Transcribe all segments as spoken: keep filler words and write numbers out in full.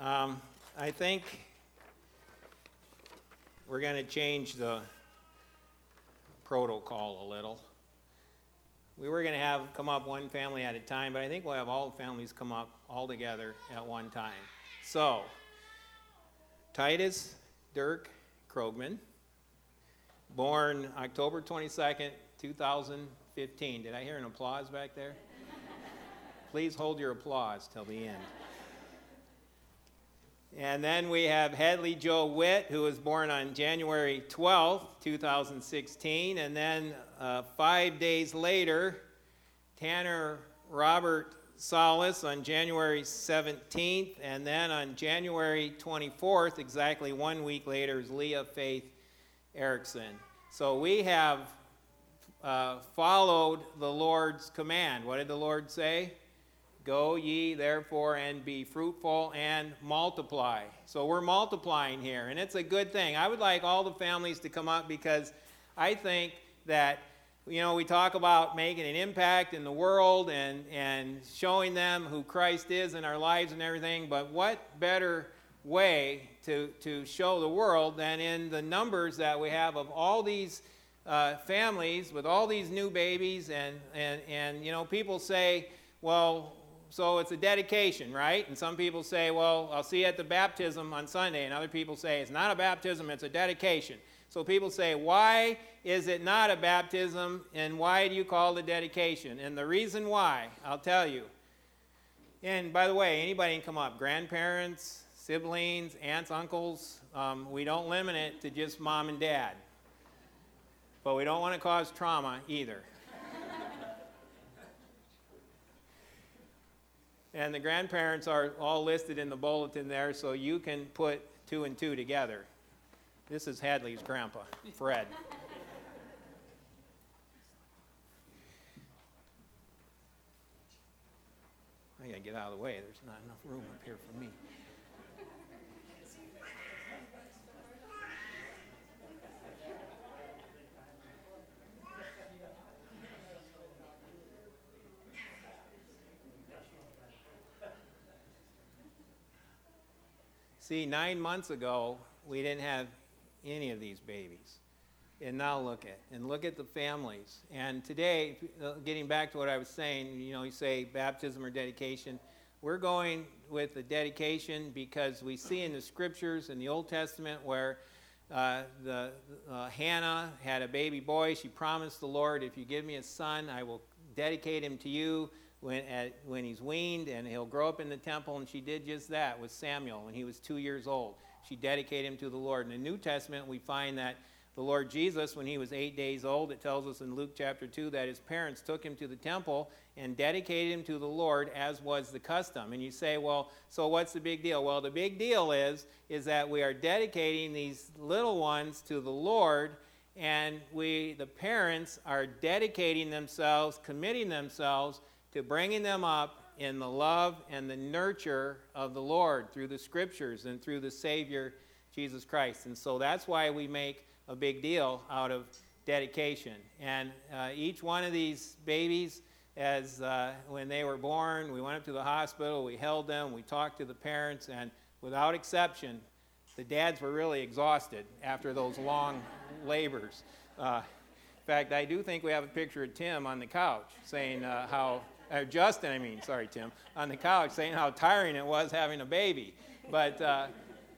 Um, I think we're going to change the protocol a little. We were going to have come up one family at a time, but I think we'll have all the families come up all together at one time. So, Titus Dirk Krogman, born October twenty-second, two thousand fifteen. Did I hear an applause back there? Please hold your applause till the end. And then we have Hedley Joe Witt, who was born on January twelfth, two thousand sixteen. And then uh, five days later, Tanner Robert Solis on January seventeenth. And then on January twenty-fourth, exactly one week later, is Leah Faith Erickson. So we have uh, followed the Lord's command. What did the Lord say? Go ye therefore and be fruitful and multiply. So we're multiplying here, and it's a good thing. I would like all the families to come up because I think that, you know, we talk about making an impact in the world and, and showing them who Christ is in our lives and everything, but what better way to, to show the world than in the numbers that we have of all these uh, families with all these new babies, and, and, and, you know, people say, well, so it's a dedication, right? And some people say, well, I'll see you at the baptism on Sunday. And other people say, it's not a baptism, it's a dedication. So people say, why is it not a baptism, and why do you call it a dedication? And the reason why, I'll tell you. And by the way, anybody can come up. Grandparents, siblings, aunts, uncles. Um, we don't limit it to just mom and dad. But we don't want to cause trauma either. And the grandparents are all listed in the bulletin there, so you can put two and two together. This is Hadley's grandpa, Fred. I gotta get out of the way. There's not enough room up here for me. See, nine months ago, we didn't have any of these babies. And now look at, and look at the families. And today, uh, getting back to what I was saying, you know, you say baptism or dedication. We're going with the dedication because we see in the scriptures in the Old Testament where uh, the uh, Hannah had a baby boy. She promised the Lord, if you give me a son, I will dedicate him to you when at, when he's weaned, and he'll grow up in the temple. And she did just that with Samuel when he was two years old. She dedicated him to the Lord. In the New Testament, we find that the Lord Jesus, when he was eight days old, it tells us in Luke chapter two that his parents took him to the temple and dedicated him to the Lord, as was the custom. And you say, well, so what's the big deal? Well, the big deal is, is that we are dedicating these little ones to the Lord, and we, the parents, are dedicating themselves, committing themselves to bringing them up in the love and the nurture of the Lord through the scriptures and through the Savior, Jesus Christ. And so that's why we make a big deal out of dedication. And uh, each one of these babies, as uh, when they were born, we went up to the hospital, we held them, we talked to the parents, and without exception, the dads were really exhausted after those long labors. Uh, in fact, I do think we have a picture of Tim on the couch saying uh, how Uh, Justin, I mean, sorry, Tim, on the couch saying how tiring it was having a baby. But, uh,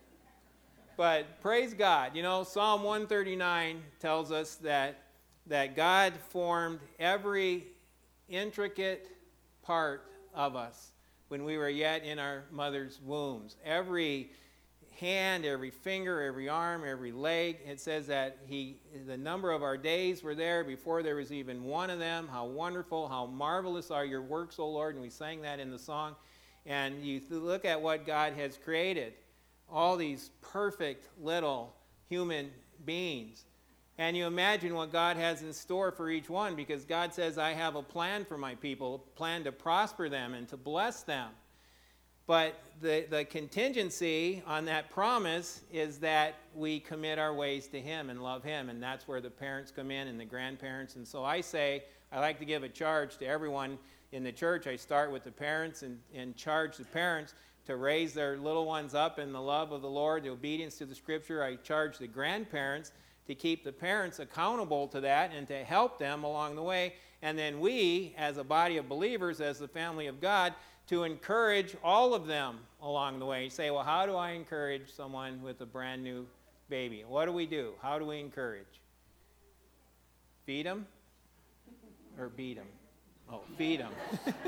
but praise God. You know, Psalm one thirty-nine tells us that, that God formed every intricate part of us when we were yet in our mother's wombs. Every hand, every finger, every arm, every leg. It says that he, the number of our days were there before there was even one of them. How wonderful, how marvelous are your works, O Lord. And we sang that in the song. And you look at what God has created. All these perfect little human beings. And you imagine what God has in store for each one, because God says, I have a plan for my people, a plan to prosper them and to bless them. But the, the contingency on that promise is that we commit our ways to Him and love Him, and that's where the parents come in and the grandparents. And so I say, I like to give a charge to everyone in the church. I start with the parents and, and charge the parents to raise their little ones up in the love of the Lord, the obedience to the Scripture. I charge the grandparents to keep the parents accountable to that and to help them along the way. And then we, as a body of believers, as the family of God, to encourage all of them along the way. You say, well, how do I encourage someone with a brand new baby? What do we do? How do we encourage? Feed them? Or beat them? Oh, feed them.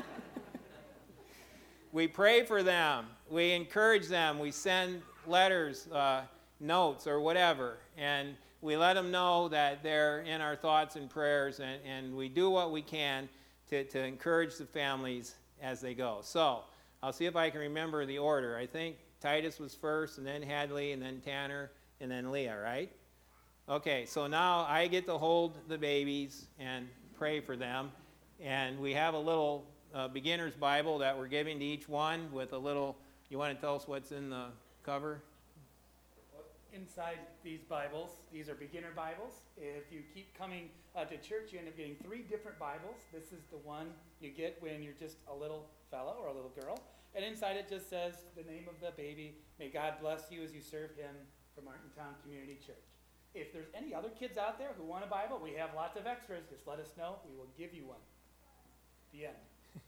We pray for them. We encourage them. We send letters, uh, notes, or whatever. And we let them know that they're in our thoughts and prayers. And, and we do what we can to, to encourage the families as they go. So I'll see if I can remember the order. I think Titus was first, and then Hadley, and then Tanner, and then Leah, right? Okay, so now I get to hold the babies and pray for them. And we have a little uh, beginner's Bible that we're giving to each one with a little, you want to tell us what's in the cover? Inside these Bibles, these are beginner Bibles. If you keep coming uh, to church, you end up getting three different Bibles. This is the one you get when you're just a little fellow or a little girl. And inside it just says the name of the baby. May God bless you as you serve him for Martintown Community Church. If there's any other kids out there who want a Bible, we have lots of extras. Just let us know. We will give you one. The end.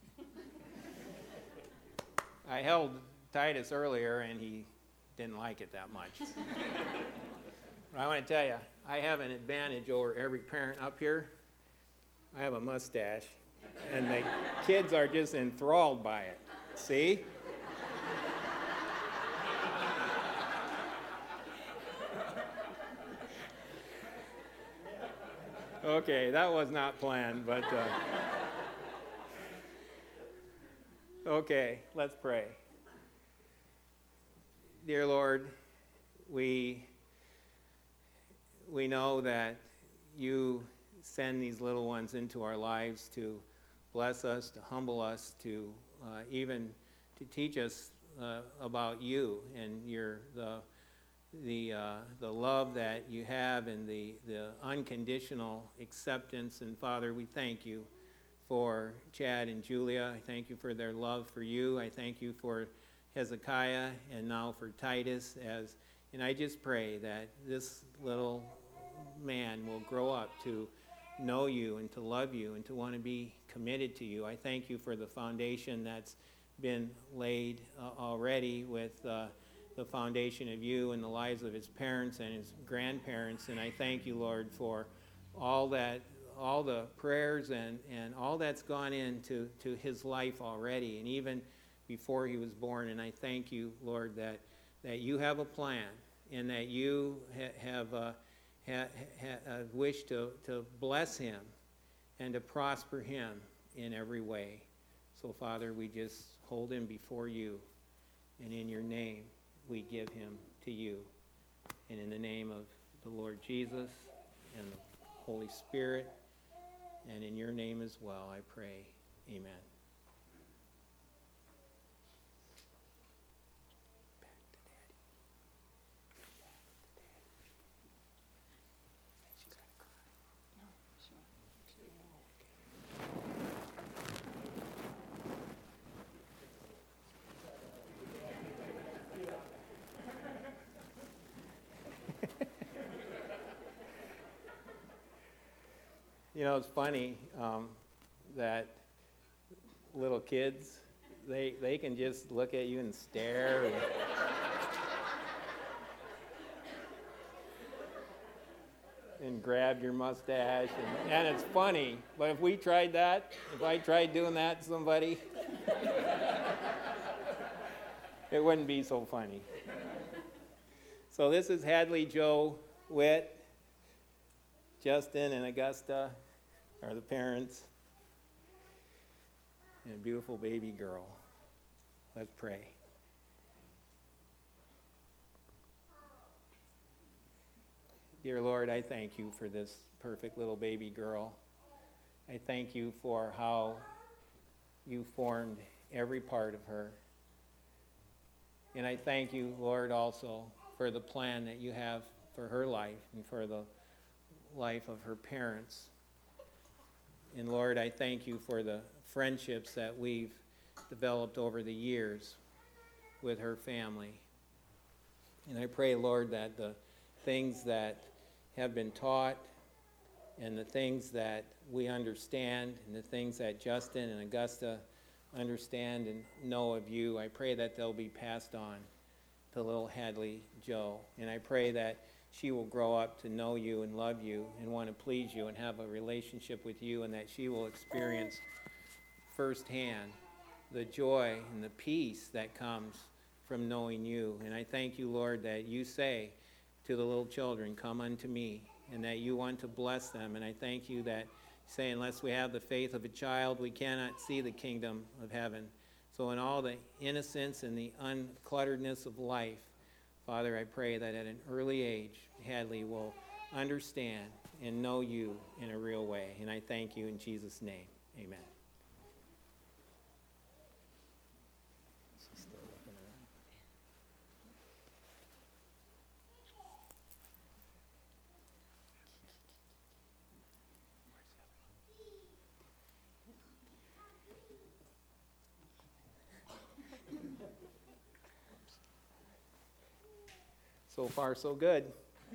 I held Titus earlier, and he didn't like it that much. But I want to tell you, I have an advantage over every parent up here. I have a mustache, and the kids are just enthralled by it. See? Okay, that was not planned, but uh, okay, let's pray. Dear Lord, we we know that you send these little ones into our lives to bless us, to humble us, to uh, even to teach us uh, about you and your the the uh, the love that you have and the the unconditional acceptance. And Father, we thank you for Chad and Julia. I thank you for their love for you. I thank you for Hezekiah and now for Titus. As and I just pray that this little man will grow up to know you and to love you and to want to be committed to you. I thank you for the foundation that's been laid uh, already with uh, the foundation of you and the lives of his parents and his grandparents. And I thank you, Lord, for all that, all the prayers and, and all that's gone into to his life already, and even before he was born. And I thank you, Lord, that, that you have a plan and that you ha- have a, ha- ha- a wish to, to bless him and to prosper him in every way. So, Father, we just hold him before you, and in your name we give him to you. And in the name of the Lord Jesus and the Holy Spirit, and in your name as well, I pray. Amen. You know, it's funny um, that little kids, they they can just look at you and stare. And and grab your mustache, and, and it's funny. But if we tried that, if I tried doing that to somebody, it wouldn't be so funny. So this is Hadley Joe Witt. Justin and Augusta are the parents, and a beautiful baby girl. Let's pray. Dear Lord, I thank you for this perfect little baby girl. I thank you for how you formed every part of her. And I thank you, Lord, also for the plan that you have for her life and for the life of her parents. And Lord, I thank you for the friendships that we've developed over the years with her family. And I pray, Lord, that the things that have been taught and the things that we understand and the things that Justin and Augusta understand and know of you, I pray that they'll be passed on to little Hadley Joe. And I pray that she will grow up to know you and love you and want to please you and have a relationship with you, and that she will experience firsthand the joy and the peace that comes from knowing you. And I thank you, Lord, that you say to the little children, come unto me, and that you want to bless them. And I thank you that you say, unless we have the faith of a child, we cannot see the kingdom of heaven. So in all the innocence and the unclutteredness of life, Father, I pray that at an early age, Hadley will understand and know you in a real way. And I thank you in Jesus' name. Amen. So far, so good.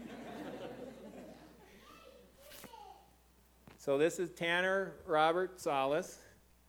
So this is Tanner Robert Salas,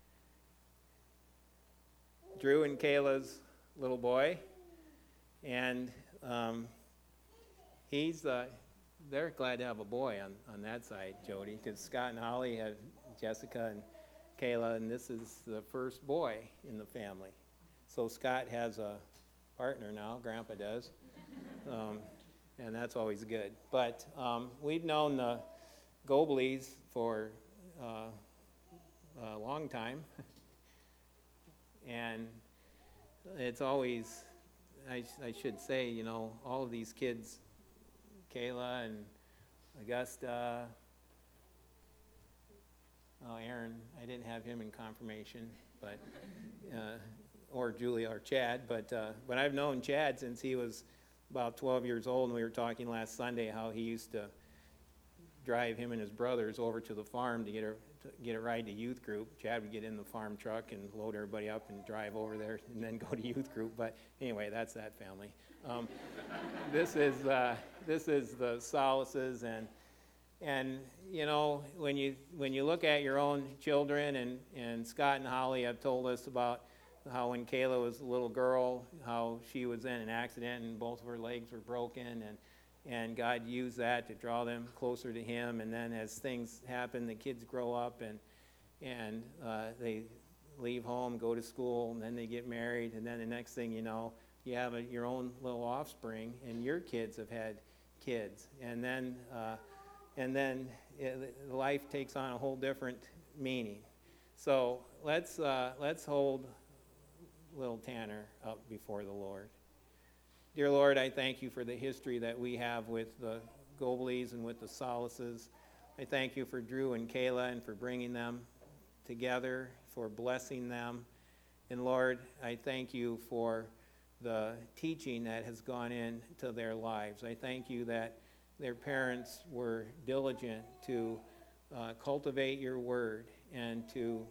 Drew and Kayla's little boy, and um, he's uh, they're glad to have a boy on, on that side, Jody, because Scott and Holly have Jessica and Kayla, and this is the first boy in the family. So Scott has a partner now, Grandpa does. Um, and that's always good. But um, we've known the Gobleys for uh, a long time. And it's always, I, I should say, you know, all of these kids, Kayla and Augusta, oh, Aaron, I didn't have him in confirmation, but, uh, or Julia or Chad, but, uh, but I've known Chad since he was about twelve years old, and we were talking last Sunday how he used to drive him and his brothers over to the farm to get a to get a ride to youth group. Chad would get in the farm truck and load everybody up and drive over there and then go to youth group. But anyway, that's that family. Um, this is uh, this is the Solaces, and and you know when you when you look at your own children, and and Scott and Holly have told us about how when Kayla was a little girl, how she was in an accident and both of her legs were broken, and and God used that to draw them closer to Him. And then as things happen, the kids grow up and and uh, they leave home, go to school, and then they get married, and then the next thing you know, you have a, your own little offspring, and your kids have had kids, and then uh, and then it, life takes on a whole different meaning. So let's uh, let's hold little Tanner up before the Lord. Dear Lord, I thank you for the history that we have with the Gobleys and with the Solaces. I thank you for Drew and Kayla and for bringing them together, for blessing them. And Lord, I thank you for the teaching that has gone into their lives. I thank you that their parents were diligent to uh, cultivate your word and to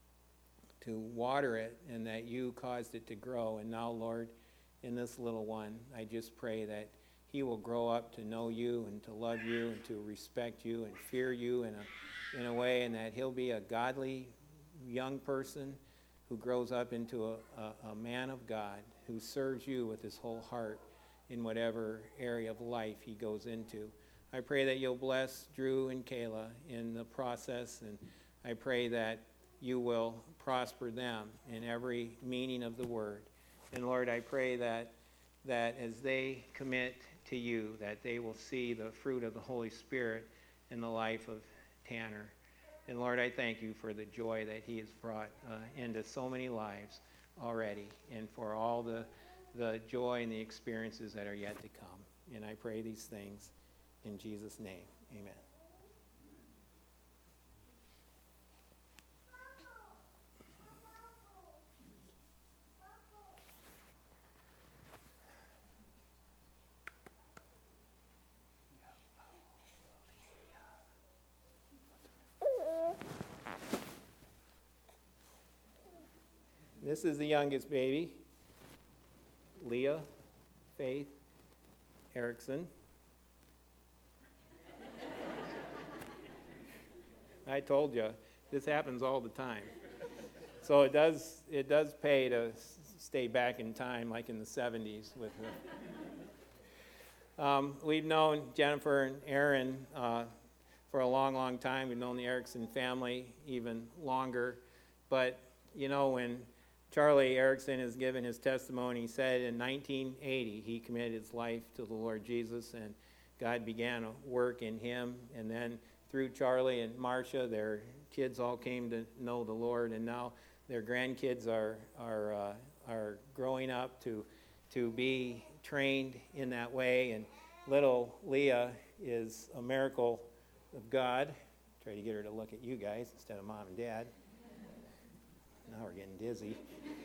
to water it, and that you caused it to grow. And now, Lord, in this little one, I just pray that he will grow up to know you and to love you and to respect you and fear you in a, in a way, and that he'll be a godly young person who grows up into a, a, a man of God who serves you with his whole heart in whatever area of life he goes into. I pray that you'll bless Drew and Kayla in the process, and I pray that you will prosper them in every meaning of the word. And Lord, I pray that that as they commit to you, that they will see the fruit of the Holy Spirit in the life of Tanner. And Lord, I thank you for the joy that he has brought uh, into so many lives already, and for all the the joy and the experiences that are yet to come. And I pray these things in Jesus' name. Amen. This is the youngest baby. Leah Faith Erickson. I told you, this happens all the time. So it does it does pay to s- stay back in time, like in the seventies. With the, um, we've known Jennifer and Aaron uh, for a long, long time. We've known the Erickson family even longer. But you know, when Charlie Erickson has given his testimony, he said in nineteen eighty he committed his life to the Lord Jesus, and God began a work in him, and then through Charlie and Marcia, their kids all came to know the Lord, and now their grandkids are are uh, are growing up to to be trained in that way. And little Leah is a miracle of God. Try to get her to look at you guys instead of mom and dad. Now we're getting dizzy.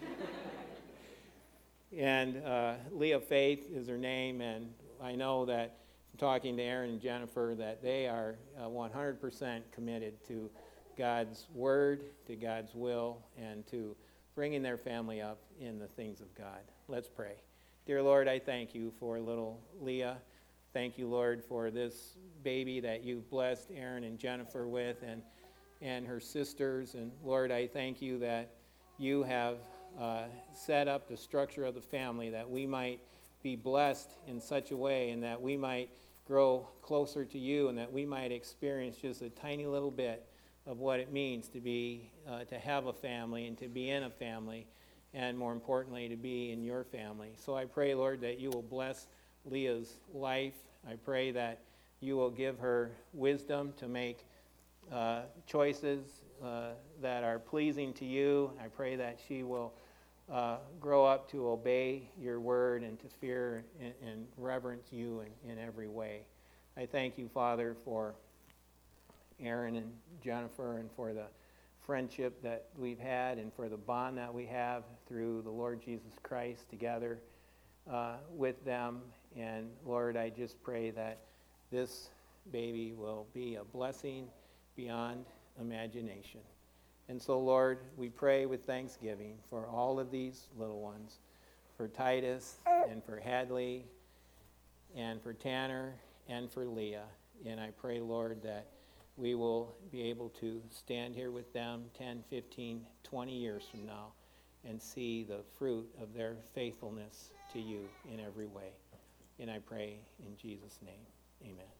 And uh, Leah Faith is her name, and I know that talking to Aaron and Jennifer that they are uh, one hundred percent committed to God's word, to God's will, and to bringing their family up in the things of God. Let's pray. Dear Lord, I thank you for little Leah. Thank you, Lord, for this baby that you've blessed Aaron and Jennifer with, and and her sisters. And Lord, I thank you that you have uh, set up the structure of the family that we might be blessed in such a way, and that we might grow closer to you, and that we might experience just a tiny little bit of what it means to be, uh, to have a family and to be in a family, and more importantly, to be in your family. So I pray, Lord, that you will bless Leah's life. I pray that you will give her wisdom to make uh, choices uh, that are pleasing to you. I pray that she will Uh, grow up to obey your word and to fear and, and reverence you in, in every way. I thank you, Father, for Aaron and Jennifer, and for the friendship that we've had, and for the bond that we have through the Lord Jesus Christ together uh, with them. And Lord, I just pray that this baby will be a blessing beyond imagination. And so, Lord, we pray with thanksgiving for all of these little ones, for Titus and for Hadley and for Tanner and for Leah. And I pray, Lord, that we will be able to stand here with them ten, fifteen, twenty years from now and see the fruit of their faithfulness to you in every way. And I pray in Jesus' name, amen.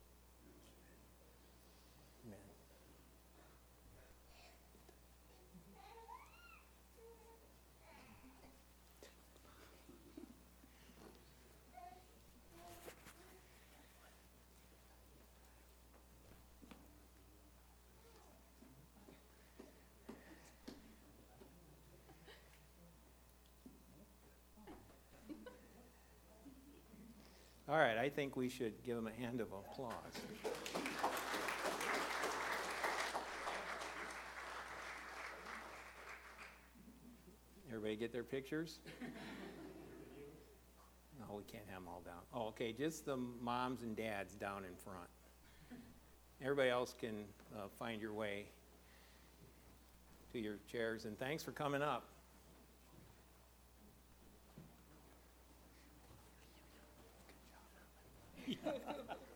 All right, I think we should give them a hand of applause. Everybody get their pictures? No, we can't have them all down. Oh, okay, just the moms and dads down in front. Everybody else can uh, find your way to your chairs, and thanks for coming up. Good job.